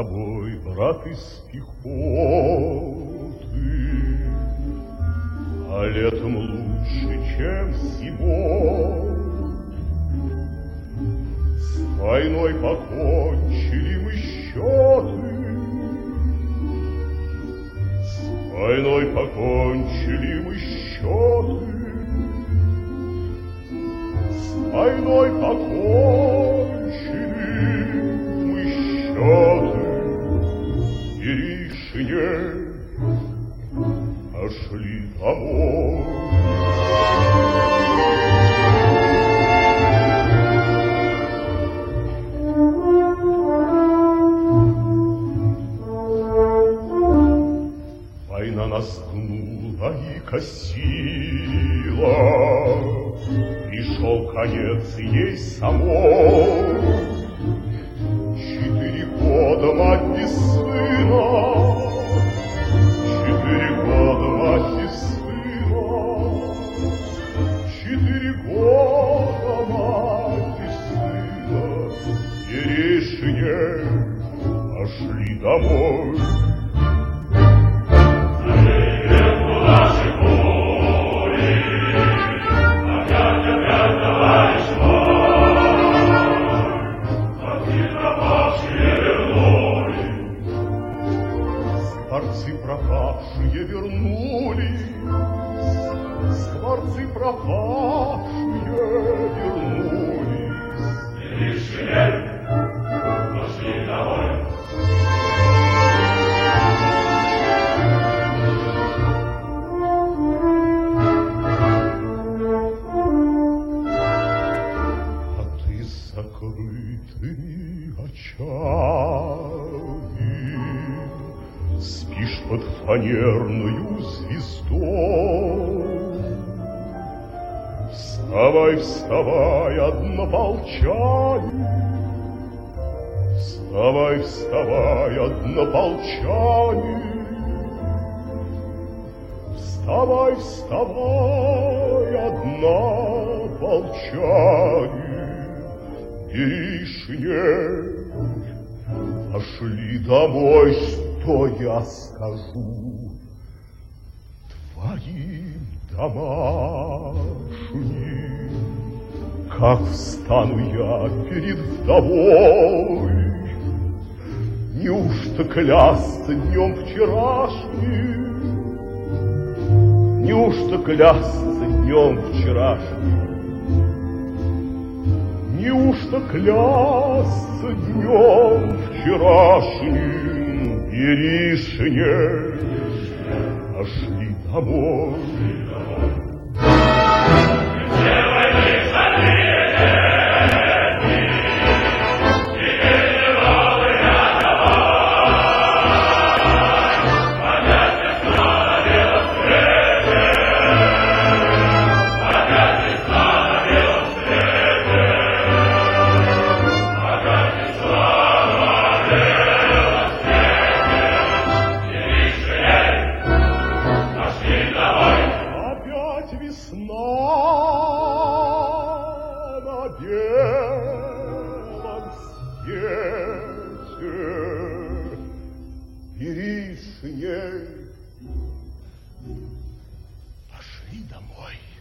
тобой, брат, из пехоты, а летом лучше, чем зимой. С войной покончили мы счеты, с войной покончили мы счеты, с войной покончили мы счеты, и решение пошли домой. Война нас гнула и косила, пришел конец ей самой. 4 года мать без сына, 4 года мать без сына, 4 года мать без сына, и решение пошли домой. Скворцы пропавшие вернулись, скворцы пропавшие вернулись. И решили пошли домой. А ты с закрытыми очами спишь под фанерную звездой. Вставай, вставай, однополчане, вставай, вставай, однополчане, вставай, вставай, однополчане, бери шинель, пошли домой. Что я скажу твоим домашним? Как встану я перед вдовой? Неужто клясться днем вчерашним? Неужто клясться днем вчерашним? Неужто клясться днем вчерашним? Бери шинель, пошли домой. Бери шинель, пошли домой.